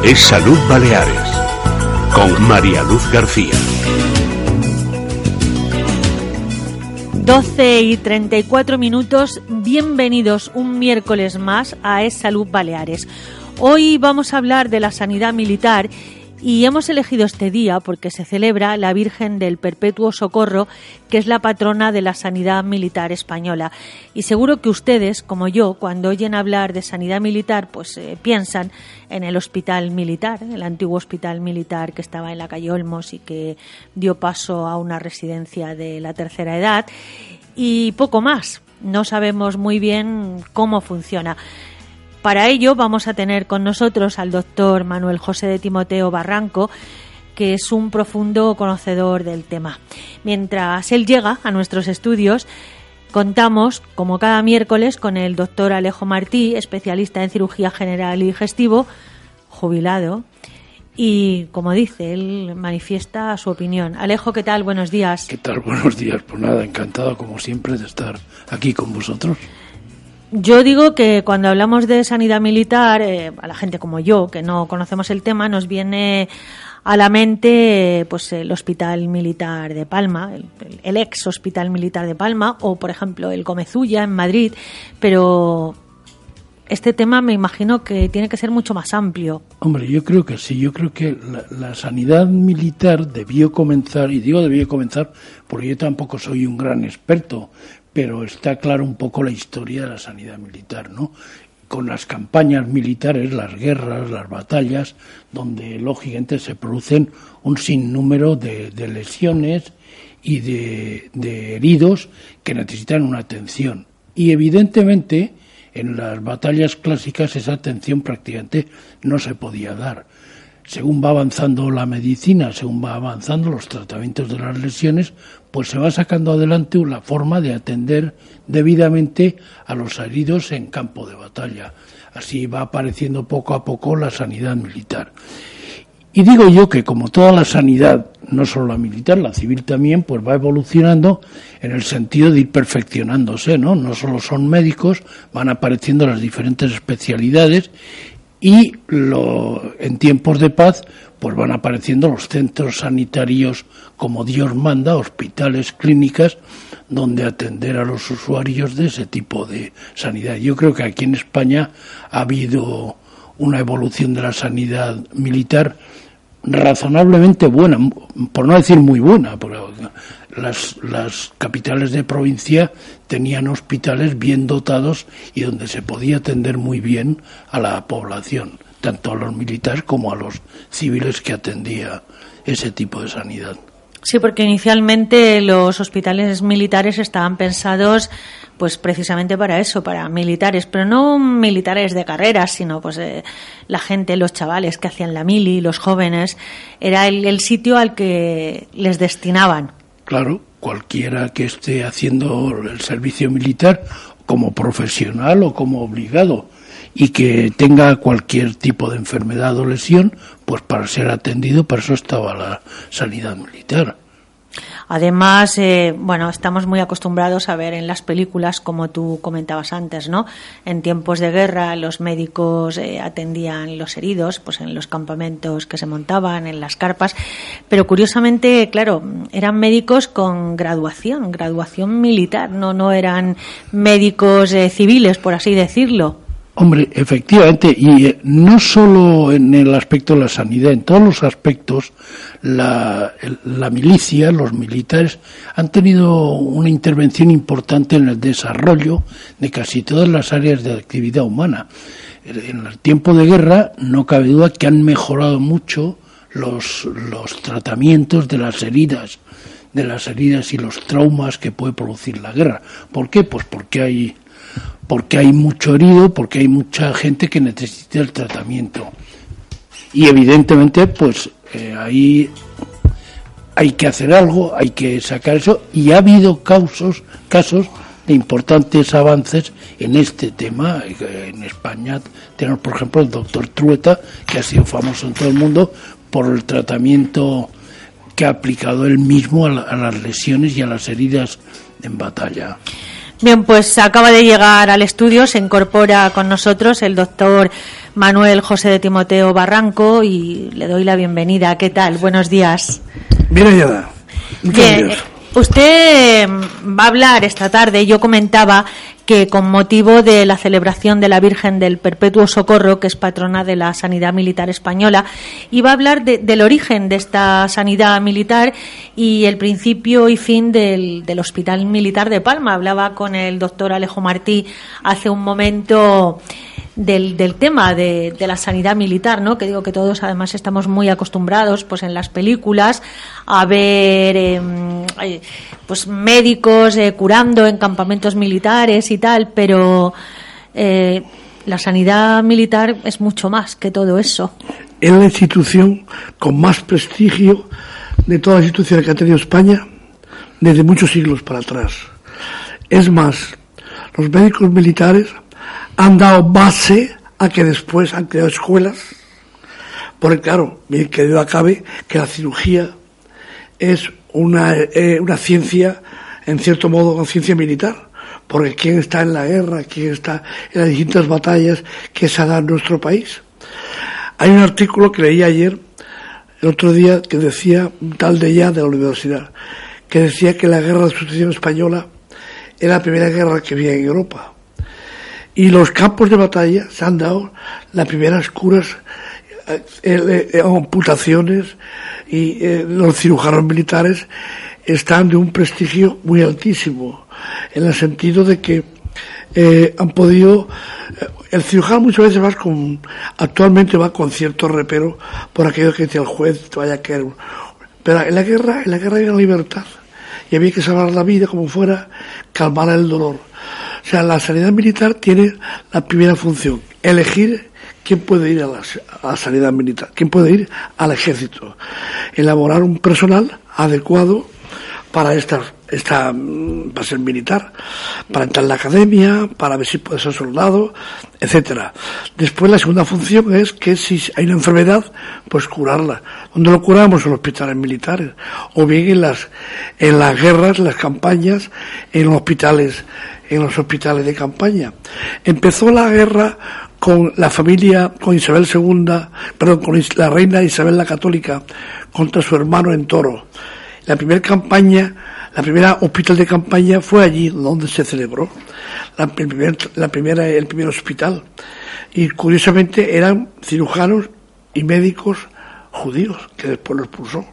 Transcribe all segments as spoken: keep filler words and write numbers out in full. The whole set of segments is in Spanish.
Es Salud Baleares, con María Luz García. doce y treinta y cuatro minutos, bienvenidos un miércoles más a Es Salud Baleares. Hoy vamos a hablar de la sanidad militar y hemos elegido este día porque se celebra la Virgen del Perpetuo Socorro, que es la patrona de la sanidad militar española. Y seguro que ustedes, como yo, cuando oyen hablar de sanidad militar, pues eh, piensan en el hospital militar, el antiguo hospital militar que estaba en la calle Olmos y que dio paso a una residencia de la tercera edad, y poco más. No sabemos muy bien cómo funciona. Para ello vamos a tener con nosotros al doctor Manuel José de Timoteo Barranco, que es un profundo conocedor del tema. Mientras él llega a nuestros estudios, contamos, como cada miércoles, con el doctor Alejo Martí, especialista en cirugía general y digestivo, jubilado, y, como dice, él manifiesta su opinión. Alejo, ¿qué tal? Buenos días. ¿Qué tal? Buenos días. Pues nada, encantado, como siempre, de estar aquí con vosotros. Yo digo que cuando hablamos de sanidad militar, eh, a la gente como yo, que no conocemos el tema, nos viene a la mente pues el Hospital Militar de Palma, el, el ex Hospital Militar de Palma, o por ejemplo el Gomezulla en Madrid, pero este tema me imagino que tiene que ser mucho más amplio. Hombre, yo creo que sí, yo creo que la, la sanidad militar debió comenzar, y digo debió comenzar porque yo tampoco soy un gran experto, pero está claro un poco la historia de la sanidad militar, ¿no? Con las campañas militares, las guerras, las batallas, donde lógicamente se producen un sinnúmero de, de lesiones y de, de heridos que necesitan una atención. Y evidentemente en las batallas clásicas esa atención prácticamente no se podía dar. Según va avanzando la medicina, según va avanzando los tratamientos de las lesiones, pues se va sacando adelante una forma de atender debidamente a los heridos en campo de batalla. Así va apareciendo poco a poco la sanidad militar. Y digo yo que como toda la sanidad, no solo la militar, la civil también, pues va evolucionando en el sentido de ir perfeccionándose, ¿no? No solo son médicos, van apareciendo las diferentes especialidades. Y lo, en tiempos de paz, pues van apareciendo los centros sanitarios como Dios manda, hospitales, clínicas, donde atender a los usuarios de ese tipo de sanidad. Yo creo que aquí en España ha habido una evolución de la sanidad militar razonablemente buena, por no decir muy buena, porque las, las capitales de provincia tenían hospitales bien dotados y donde se podía atender muy bien a la población, tanto a los militares como a los civiles que atendía ese tipo de sanidad. Sí, porque inicialmente los hospitales militares estaban pensados pues precisamente para eso, para militares, pero no militares de carrera, sino pues eh, la gente, los chavales que hacían la mili, los jóvenes, era el, el sitio al que les destinaban. Claro, cualquiera que esté haciendo el servicio militar como profesional o como obligado y que tenga cualquier tipo de enfermedad o lesión, pues para ser atendido, para eso estaba la sanidad militar. Además, eh, bueno, estamos muy acostumbrados a ver en las películas, como tú comentabas antes, ¿no? En tiempos de guerra los médicos eh, atendían los heridos, pues en los campamentos que se montaban, en las carpas, pero curiosamente, claro, eran médicos con graduación, graduación militar, no, no eran médicos eh, civiles, por así decirlo. Hombre, efectivamente, y eh, no solo en el aspecto de la sanidad, en todos los aspectos, la, la milicia, los militares, han tenido una intervención importante en el desarrollo de casi todas las áreas de actividad humana. En el tiempo de guerra, no cabe duda que han mejorado mucho los, los tratamientos de las heridas, de las heridas y los traumas que puede producir la guerra. ¿Por qué? Pues porque hay... porque hay mucho herido, porque hay mucha gente que necesita el tratamiento. Y evidentemente, pues eh, ahí hay que hacer algo, hay que sacar eso, y ha habido casos, casos de importantes avances en este tema. En España tenemos, por ejemplo, el doctor Trueta, que ha sido famoso en todo el mundo por el tratamiento que ha aplicado él mismo a, la, a las lesiones y a las heridas en batalla. Bien, pues acaba de llegar al estudio, se incorpora con nosotros el doctor Manuel José de Timoteo Barranco y le doy la bienvenida. ¿Qué tal? Buenos días. Bien hallada. Bien, usted va a hablar esta tarde. Yo comentaba que con motivo de la celebración de la Virgen del Perpetuo Socorro, que es patrona de la sanidad militar española, iba a hablar de, del origen de esta sanidad militar y el principio y fin del, del Hospital Militar de Palma. Hablaba con el doctor Alejo Martí hace un momento del, del tema de, de la sanidad militar, ¿no? Que digo que todos además estamos muy acostumbrados, pues en las películas, a ver eh, pues médicos eh, curando en campamentos militares y tal, pero eh, la sanidad militar es mucho más que todo eso. Es la institución con más prestigio de todas las instituciones que ha tenido España desde muchos siglos para atrás. Es más, los médicos militares han dado base a que después han creado escuelas, porque claro, bien que duda cabe que la cirugía es una, eh, una ciencia, en cierto modo, una ciencia militar, porque quién está en la guerra, quién está en las distintas batallas que se dan en nuestro país. Hay un artículo que leí ayer, el otro día, que decía, un tal de ya de la universidad, que decía que la guerra de sucesión española era la primera guerra que había en Europa. Y los campos de batalla se han dado las primeras curas, eh, eh, amputaciones, y eh, los cirujanos militares están de un prestigio muy altísimo, en el sentido de que eh, han podido... Eh, el cirujano muchas veces va con... actualmente va con cierto repero por aquello que dice el juez, te vaya a caer. Pero en la guerra, en la guerra había libertad, y había que salvar la vida como fuera, calmar el dolor. O sea, la sanidad militar tiene la primera función, elegir quién puede ir a la, a la sanidad militar, quién puede ir al ejército, elaborar un personal adecuado para esta, esta, para ser militar, para entrar en la academia, para ver si puede ser soldado, etcétera. Después la segunda función es que si hay una enfermedad, pues curarla. ¿Dónde lo curamos? En los hospitales militares, o bien en las, en las guerras, en las campañas, en los hospitales, en los hospitales de campaña. Empezó la guerra con la familia, con Isabel segunda, perdón, con la reina Isabel la Católica contra su hermano en Toro. La primera campaña, la primera hospital de campaña fue allí donde se celebró la, el, primer, la primera, el primer hospital. Y curiosamente eran cirujanos y médicos judíos, que después los expulsó.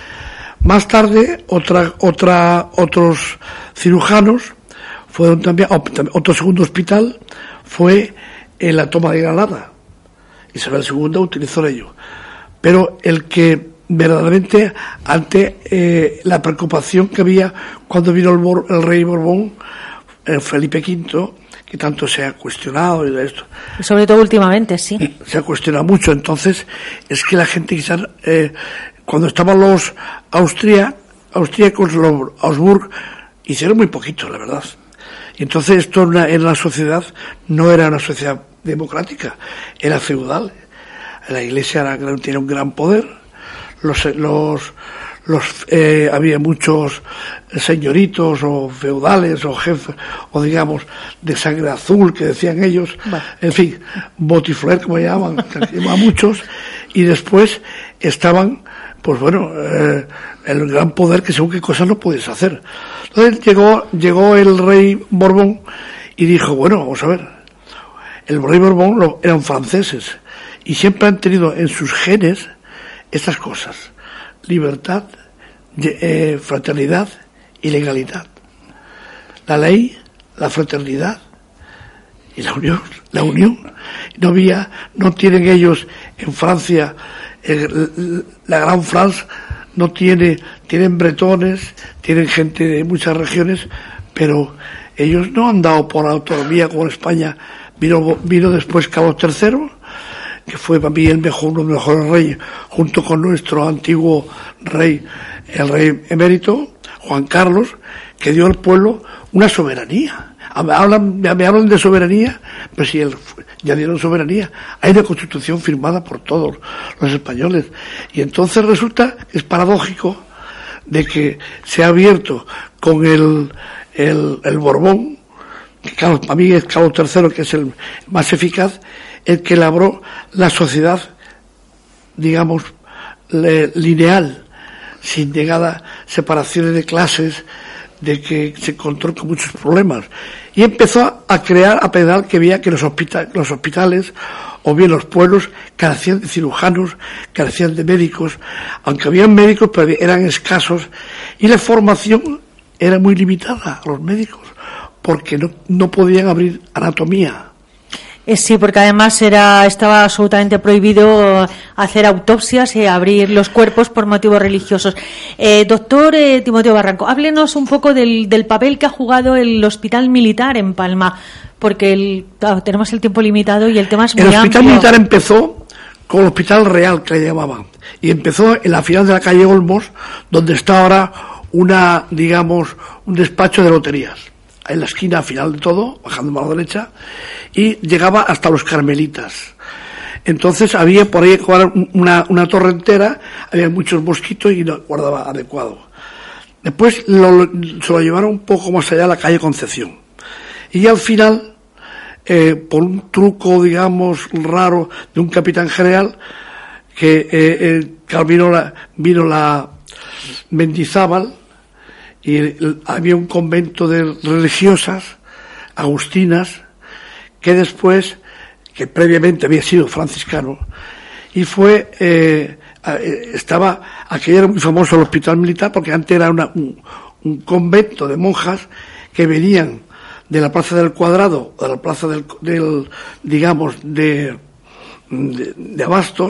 Más tarde, otra, otra, otros cirujanos fueron también, otro segundo hospital fue en la toma de Granada. Isabel segunda utilizó ello. Pero el que verdaderamente, ante eh, la preocupación que había cuando vino el, Bor, el rey Borbón, el Felipe quinto, que tanto se ha cuestionado y de esto. Sobre todo últimamente, sí. Se ha cuestionado mucho. Entonces, es que la gente quizás, eh, cuando estaban los austria, austríacos, los Augsburg, hicieron muy poquito, la verdad. Y entonces esto en la, en la sociedad no era una sociedad democrática, era feudal. La Iglesia era, tiene un gran poder. Los, los, los, eh, había muchos señoritos o feudales o jefes, o digamos, de sangre azul, que decían ellos, bueno. En fin, botifler, como llaman, a muchos, y después estaban, pues bueno, eh, el gran poder que según qué cosas no puedes hacer. Entonces llegó, llegó el rey Borbón y dijo, bueno, vamos a ver, el rey Borbón lo, eran franceses, y siempre han tenido en sus genes estas cosas: libertad, eh, fraternidad y legalidad. La ley, la fraternidad y la unión. La unión. No había, no tienen ellos en Francia, el, la Gran France no tiene, tienen bretones, tienen gente de muchas regiones, pero ellos no han dado por autonomía como en España. Vino, vino después Carlos tercero, que fue para mí el mejor, uno de los mejores reyes, junto con nuestro antiguo rey, el rey emérito, Juan Carlos, que dio al pueblo una soberanía. Hablan, me hablan de soberanía, pero si el, ya dieron soberanía. Hay una constitución firmada por todos los españoles. Y entonces resulta que es paradójico de que se ha abierto con el, el, el Borbón, Carlos, para mí es Carlos tercero, que es el más eficaz, el que elaboró la sociedad, digamos, le, lineal, sin llegada separaciones de clases, de que se encontró con muchos problemas. Y empezó a crear, a pensar que veía que los, hospita- los hospitales, o bien los pueblos, carecían de cirujanos, carecían de médicos, aunque habían médicos, pero eran escasos, y la formación era muy limitada a los médicos, porque no, no podían abrir anatomía. Eh, sí, porque además era estaba absolutamente prohibido hacer autopsias y abrir los cuerpos por motivos religiosos. Eh, doctor eh, Timoteo Barranco, háblenos un poco del, del papel que ha jugado el Hospital Militar en Palma, porque el, claro, tenemos el tiempo limitado y el tema es muy amplio. El Hospital Militar empezó con el Hospital Real, que le llamaban, y empezó en la final de la calle Olmos, donde está ahora una, digamos, un despacho de loterías, en la esquina final de todo, bajando a la derecha, y llegaba hasta los Carmelitas. Entonces había por ahí una, una torre entera, había muchos mosquitos y no guardaba adecuado. Después lo, se lo llevaron un poco más allá a la calle Concepción. Y al final, eh, por un truco, digamos, raro de un capitán general, que eh, eh, claro, vino la, vino la Mendizábal, y el, el, había un convento de religiosas agustinas que después, que previamente había sido franciscano, y fue eh, estaba aquello era muy famoso el Hospital Militar, porque antes era una, un, un convento de monjas que venían de la Plaza del Cuadrado, de la Plaza del, del digamos de, de, de Abastos,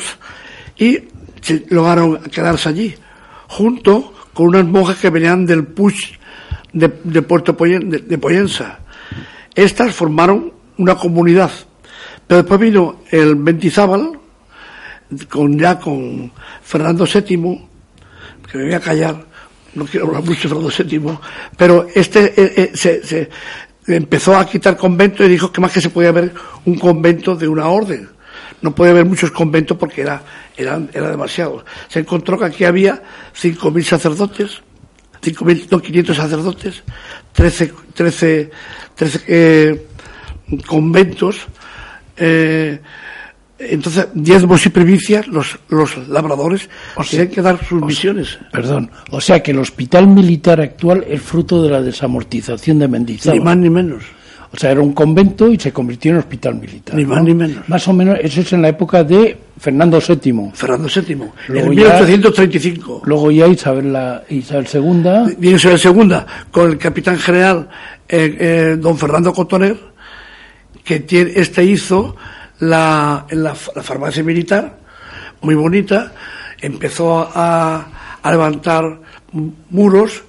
y se lograron quedarse allí junto con unas monjas que venían del Puig de, de Puerto Poyen, de, de Poyensa. Estas formaron una comunidad, pero después vino el Mendizábal, con ya con Fernando séptimo, que me voy a callar, no quiero hablar mucho de Fernando séptimo, pero este eh, eh, se, se empezó a quitar conventos y dijo que más que se podía haber un convento de una orden. No podía haber muchos conventos porque era, eran, era demasiado. Se encontró que aquí había cinco mil sacerdotes, cinco mil, no, quinientos sacerdotes, trece, trece, trece eh, conventos, eh, entonces diezmos y primicias, los, los labradores o sea, tienen que dar sus misiones. Perdón, o sea que el Hospital Militar actual es fruto de la desamortización de Mendizábal. Ni más ni menos. O sea, era un convento y se convirtió en hospital militar. Ni más ¿no? ni menos. Más o menos, eso es en la época de Fernando séptimo. Fernando séptimo, luego en mil ochocientos treinta y cinco. Luego ya Isabel, la, Isabel segunda. Viene Isabel segunda, con el capitán general, eh, eh, don Fernando Cotoner, que tiene, este hizo la, en la, la farmacia militar, muy bonita, empezó a, a levantar muros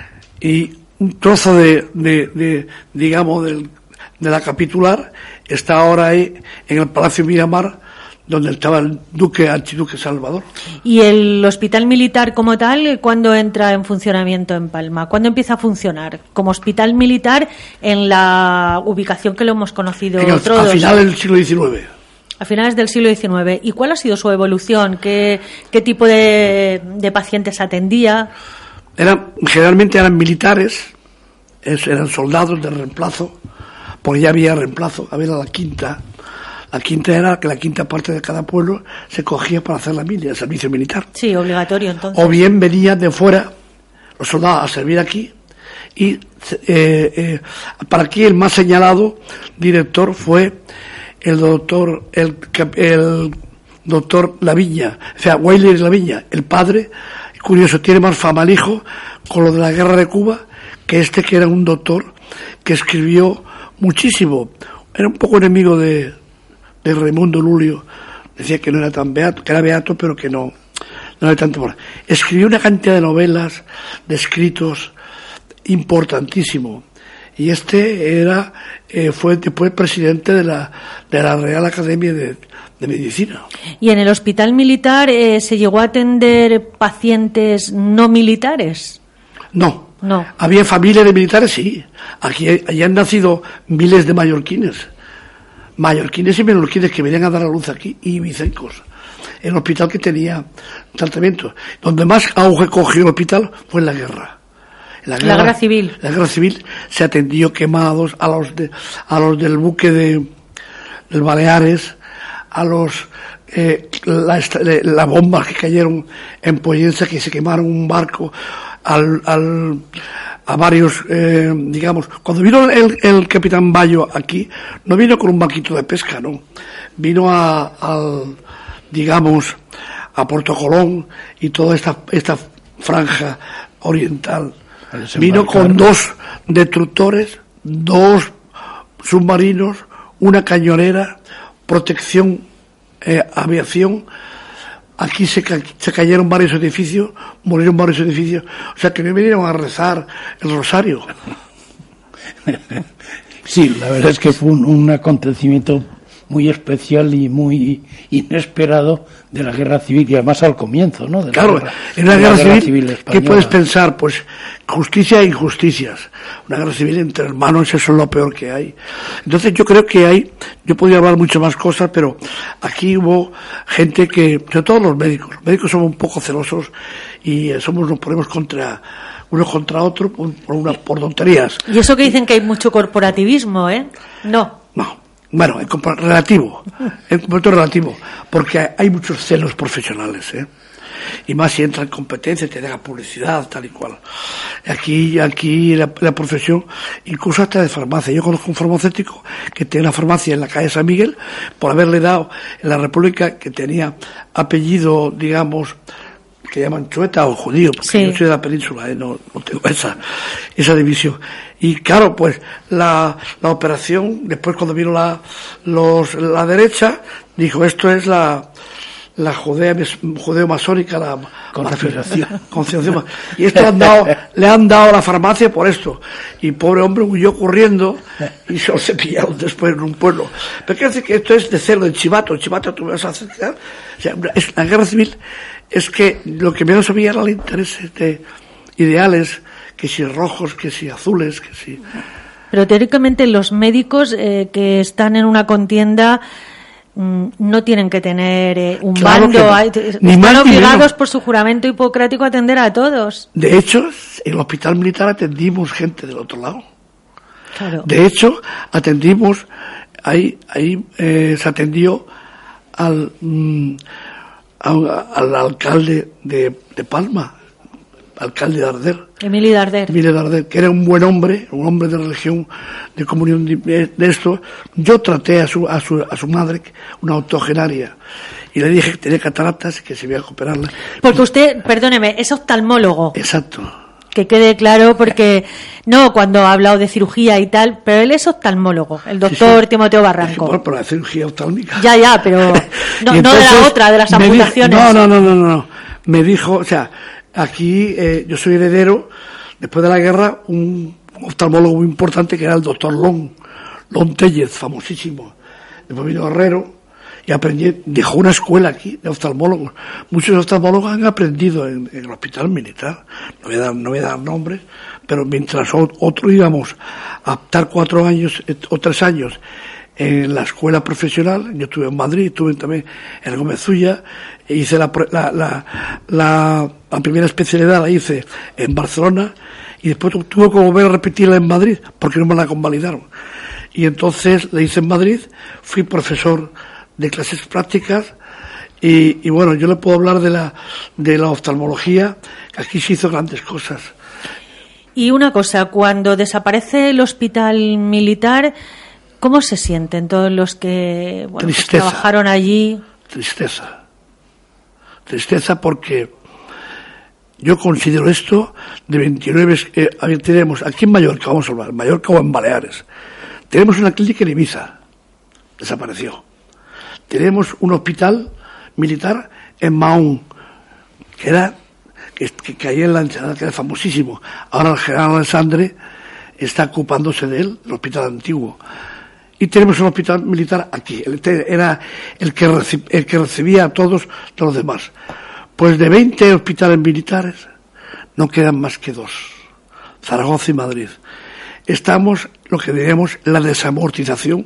y un trozo de, de, de digamos, del, de la capitular está ahora ahí en el Palacio Miramar, donde estaba el duque, archiduque Salvador. ¿Y el hospital militar como tal, cuándo entra en funcionamiento en Palma? ¿Cuándo empieza a funcionar como hospital militar en la ubicación que lo hemos conocido en el, todos? A finales del siglo diecinueve. A finales del siglo diecinueve. ¿Y cuál ha sido su evolución? ¿Qué, qué tipo de, de pacientes atendía? Eran, generalmente eran militares, eran soldados de reemplazo, porque ya había reemplazo, había la quinta. La quinta era que la quinta parte de cada pueblo se cogía para hacer la mili, el servicio militar. Sí, obligatorio entonces. O bien venían de fuera los soldados a servir aquí y eh, eh, para aquí el más señalado director fue el doctor el, el doctor Laviña, o sea, Weiler Laviña, el padre. Curioso, tiene más fama el hijo con lo de la guerra de Cuba que este, que era un doctor que escribió muchísimo. Era un poco enemigo de, de Raimundo Lulio. Decía que no era tan beato, que era beato, pero que no, no era tanto. Por... Escribió una cantidad de novelas, de escritos importantísimo. Y este era, eh, fue después presidente de la, de la Real Academia de, de Medicina. ¿Y en el hospital militar eh, se llegó a atender pacientes no militares? No. No. Había familias de militares, sí. Aquí, allí han nacido miles de mallorquines. Mallorquines y menorquines que venían a dar a luz aquí, y vicencos. El hospital que tenía tratamiento. Donde más auge cogió el hospital fue en la guerra. En la, guerra, la guerra civil. En la guerra civil se atendió quemados a los de, a los del buque de del Baleares, a los eh, las la bombas que cayeron en Pollensa, que se quemaron un barco, al, al a varios, eh, digamos, cuando vino el, el capitán Bayo aquí, no vino con un barquito de pesca, no, vino a, al, digamos, a Puerto Colón y toda esta esta franja oriental. Vino con dos destructores, dos submarinos, una cañonera, protección, eh, aviación. Aquí se, ca- se cayeron varios edificios, murieron varios edificios. O sea, que me vinieron a rezar el rosario. Sí, la verdad es que fue un, un acontecimiento muy especial y muy inesperado de la guerra civil, y además al comienzo, ¿no? De la Claro, guerra, en una de guerra, la guerra civil, civil ¿qué puedes pensar? Pues justicia e injusticias. Una guerra civil entre hermanos, eso es lo peor que hay. Entonces yo creo que hay, yo podría hablar mucho más cosas, pero aquí hubo gente que, sobre todo los médicos, los médicos somos un poco celosos y somos, nos ponemos contra unos contra otros por, por, una, por tonterías. Y eso que dicen que hay mucho corporativismo, ¿eh? No. No. Bueno, en compar- relativo, en completo relativo, porque hay muchos celos profesionales, ¿eh? Y más si entra en competencia, te da publicidad, tal y cual. Aquí, aquí la, la profesión, incluso hasta de farmacia. Yo conozco un farmacéutico que tiene una farmacia en la calle San Miguel, por haberle dado en la República, que tenía apellido, digamos, que llaman chueta o judío, porque sí. Yo soy de la península, ¿eh? no, no tengo esa, esa división. Y claro, pues la, la operación, después cuando vino la, los, la derecha, dijo, esto es la, la judea, judeo-masónica, la conspiración. Conspiración. Y esto le han dado, le han dado a la farmacia por esto. Y pobre hombre huyó corriendo y se, se pillaron después en un pueblo. Pero quiero decir que esto es de cero, de chivato, chivato tú me vas a acercar. O sea, es, la guerra civil es que lo que menos había eran los intereses de ideales, que si rojos, que si azules, que si... Pero teóricamente los médicos eh, que están en una contienda mm, no tienen que tener eh, un Claro bando, que no. hay, Ni están más ni obligados menos. por su juramento hipocrático a atender a todos. De hecho, en el hospital militar atendimos gente del otro lado. Claro. De hecho, atendimos, ahí, ahí eh, se atendió al, mm, a- al alcalde de, de Palma, alcalde de Arder, Emilio Darder. Emilio Darder, que era un buen hombre, un hombre de religión, de comunión de, de esto. Yo traté a su, a su, a su madre, una octogenaria, y le dije que tenía cataratas y que se iba a operarla. Porque usted, perdóneme, es oftalmólogo. Exacto. Que quede claro, porque no cuando ha hablado de cirugía y tal, pero él es oftalmólogo, el doctor Sí, sí. Timoteo Es que, Barranco. bueno, por la cirugía oftálmica. Ya, ya, pero no, Y no de la entonces otra, de las me dijo- amputaciones. no, no, no, no, no, no. Me dijo, o sea, aquí eh, yo soy heredero, después de la guerra, un oftalmólogo muy importante que era el doctor Lon, Lon Tellez, famosísimo. Después vino Herrero y aprendí, dejó una escuela aquí de oftalmólogos. Muchos oftalmólogos han aprendido en, en el hospital militar. No voy a dar, no voy a dar nombres, pero mientras o- otros íbamos a estar cuatro años eh, o tres años en la escuela profesional, yo estuve en Madrid, estuve también en Gómez Ulla, hice la, pr- la, la, la, la primera especialidad, la hice en Barcelona, y después tu- tuve que volver a repetirla en Madrid, porque no me la convalidaron. Y entonces la hice en Madrid, fui profesor de clases prácticas, y, y bueno, yo le puedo hablar de la, de la oftalmología, que aquí se hizo grandes cosas. Y una cosa, cuando desaparece el hospital militar, ¿cómo se sienten todos los que, bueno, pues Tristeza. trabajaron allí? Tristeza. Tristeza porque yo considero esto de veintinueve, eh, a ver, tenemos aquí en Mallorca, vamos a hablar, en Mallorca o en Baleares, tenemos una clínica en Ibiza, desapareció. Tenemos un hospital militar en Mahón, que era, que, que caía en la ensenada, que era famosísimo. Ahora el general Alessandre está ocupándose de él, el hospital antiguo. Y tenemos un hospital militar aquí, el, era el que, reci, el que recibía a todos los demás. Pues de veinte hospitales militares no quedan más que dos, Zaragoza y Madrid. Estamos, lo que diríamos, la desamortización.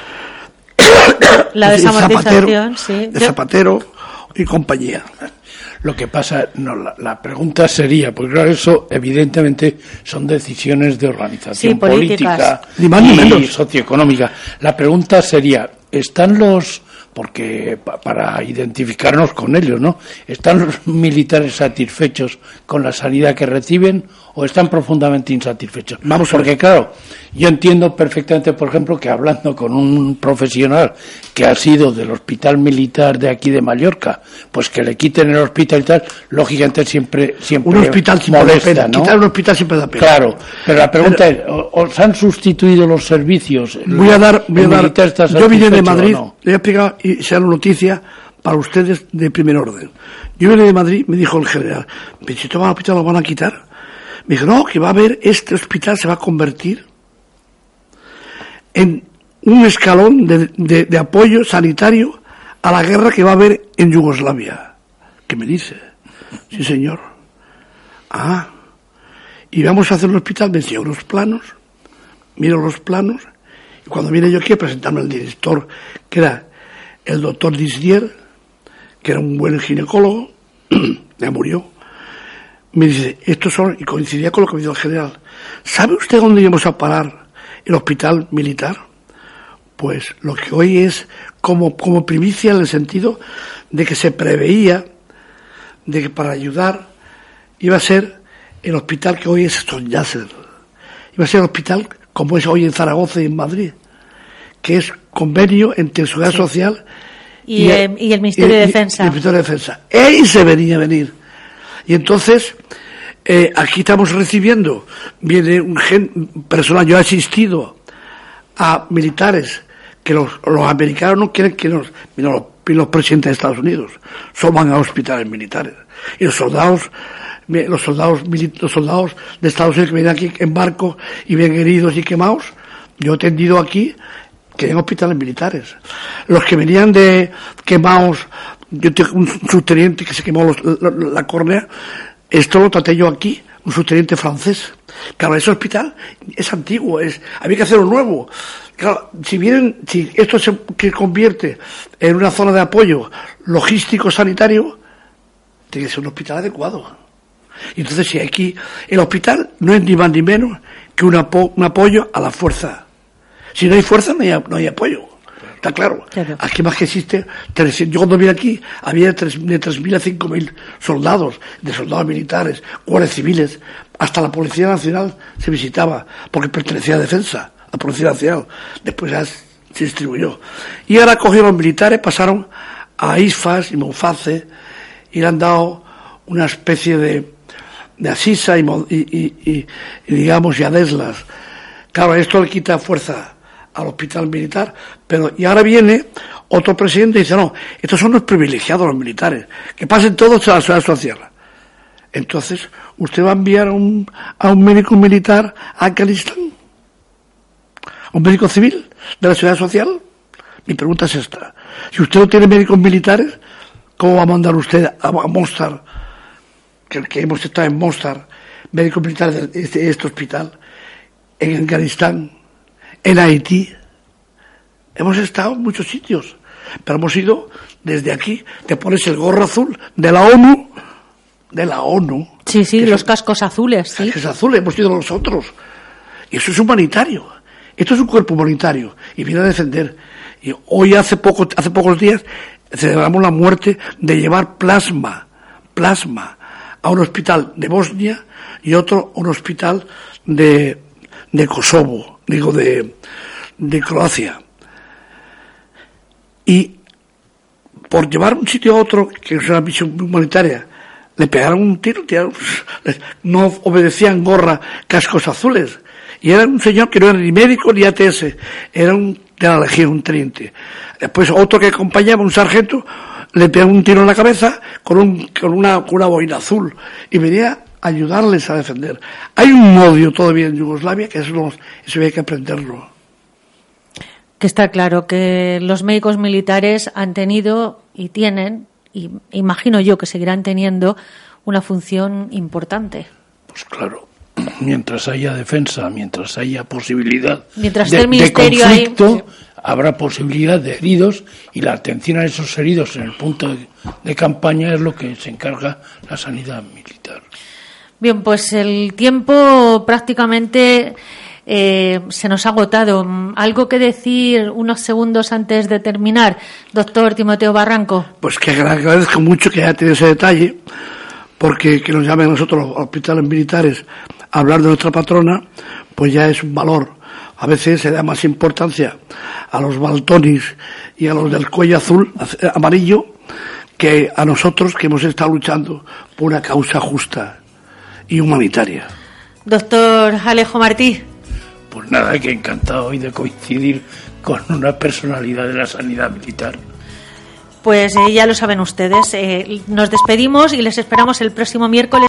La desamortización, Zapatero, sí. de Zapatero y compañía. Lo que pasa, no, la, la pregunta sería, porque claro, eso evidentemente son decisiones de organización sí, política ni más ni menos. Y socioeconómica. La pregunta sería, ¿están los, porque pa, para identificarnos con ellos, ¿no? ¿Están los militares satisfechos con la sanidad que reciben o están profundamente insatisfechos? Vamos, porque claro, yo entiendo perfectamente, por ejemplo, que hablando con un profesional que ha sido del hospital militar de aquí de Mallorca, pues que le quiten el hospital y tal, lógicamente siempre siempre un hospital siempre molesta, da pena. ¿no? Quitar un hospital siempre da pena. Claro, pero la pregunta pero, es, ¿os han sustituido los servicios? Voy a dar, voy a dar. Yo vine de Madrid, no? le voy a explicar y sea una noticia para ustedes de primer orden. Yo vine de Madrid, me dijo el general, si toma el hospital lo van a quitar. Me dijo, no, que va a haber, este hospital se va a convertir en un escalón de, de, de apoyo sanitario a la guerra que va a haber en Yugoslavia. ¿Qué me dice? Sí, señor. Ah, y vamos a hacer un hospital, me enseñó los planos, miro los planos, y cuando vine yo aquí a presentarme al director, que era el doctor Disdier, que era un buen ginecólogo, ya murió, me dice, estos son, y coincidía con lo que me dijo el general, ¿sabe usted dónde íbamos a parar el hospital militar? Pues lo que hoy es como, como primicia en el sentido de que se preveía de que para ayudar iba a ser el hospital que hoy es Son Yasser, iba a ser el hospital como es hoy en Zaragoza y en Madrid, que es convenio entre el Seguridad Social y, y, el, y el Ministerio y, de Defensa. Y el Ministerio de Defensa. Ahí se venía a venir. Y entonces, eh, aquí estamos recibiendo, viene un gen, personal, yo he asistido a militares que los, los americanos no quieren que los, los, los presidentes de Estados Unidos, solo van a hospitales militares. Y los soldados, los soldados, los soldados de Estados Unidos que vienen aquí en barco y vienen heridos y quemados, yo he atendido aquí que en hospitales militares. Los que venían de quemados, yo tengo un subteniente que se quemó los, la, la córnea, esto lo traté yo aquí, un subteniente francés. Claro, ese hospital es antiguo, es, había que hacerlo nuevo. Claro, si vienen, si esto se que convierte en una zona de apoyo logístico sanitario, tiene que ser un hospital adecuado. Y entonces, si aquí, el hospital no es ni más ni menos que un, apo, un apoyo a la fuerza. Si no hay fuerza, no hay, no hay apoyo. Está claro. claro. Aquí más que existe, yo cuando vine aquí, había de tres mil a cinco mil soldados, de soldados militares, guardias civiles, hasta la Policía Nacional se visitaba, porque pertenecía a Defensa, a la Policía Nacional. Después ya se distribuyó. Y ahora cogieron los militares, pasaron a ISFAS y Monface, y le han dado una especie de, de Asisa y, y, y, y, digamos, y a Deslas. Claro, esto le quita fuerza al hospital militar, pero y ahora viene otro presidente y dice, no, estos son los privilegiados, los militares, que pasen todos a la seguridad social. Entonces, ¿usted va a enviar a un, a un médico militar a Afganistán? ¿A un médico civil de la seguridad social? Mi pregunta es esta. Si usted no tiene médicos militares, ¿cómo va a mandar usted a, a Mostar, que, que hemos estado en Mostar, médicos militares de este, este hospital, en Afganistán, en Haití? Hemos estado en muchos sitios, pero hemos ido desde aquí. Te pones el gorro azul de la ONU, de la ONU. Sí, sí, los es, cascos azules, sí. Cascos azules, hemos ido nosotros. Y eso es humanitario. Esto es un cuerpo humanitario y viene a defender. Y hoy, hace poco, hace pocos días, celebramos la muerte de llevar plasma, plasma, a un hospital de Bosnia y otro a un hospital de, de Kosovo, digo, de, de Croacia. Y por llevar un sitio a otro, que es una misión humanitaria, le pegaron un tiro, tiraron, no obedecían gorra, cascos azules. Y era un señor que no era ni médico ni A T S, era un de la Legión, un teniente. Después otro que acompañaba, un sargento, le pegó un tiro en la cabeza con, un, con, una, con una boina azul y venía a ayudarles a defender. Hay un odio todavía en Yugoslavia que eso, eso hay que aprenderlo. Que está claro que los médicos militares han tenido y tienen, y imagino yo que seguirán teniendo, una función importante. Pues claro. Mientras haya defensa, mientras haya posibilidad mientras de, el ministerio de conflicto, hay... habrá posibilidad de heridos, y la atención a esos heridos en el punto de, de campaña es lo que se encarga la sanidad militar. Bien, pues el tiempo prácticamente eh, se nos ha agotado. ¿Algo que decir unos segundos antes de terminar, doctor Timoteo Barranco? Pues que agradezco mucho que haya tenido ese detalle, porque que nos llamen a nosotros los hospitales militares a hablar de nuestra patrona, pues ya es un valor. A veces se da más importancia a los baltonis y a los del cuello azul, amarillo, que a nosotros que hemos estado luchando por una causa justa y humanitaria. Doctor Alejo Martí. Pues nada, que encantado hoy de coincidir con una personalidad de la sanidad militar. Pues eh, ya lo saben ustedes, eh, nos despedimos y les esperamos el próximo miércoles.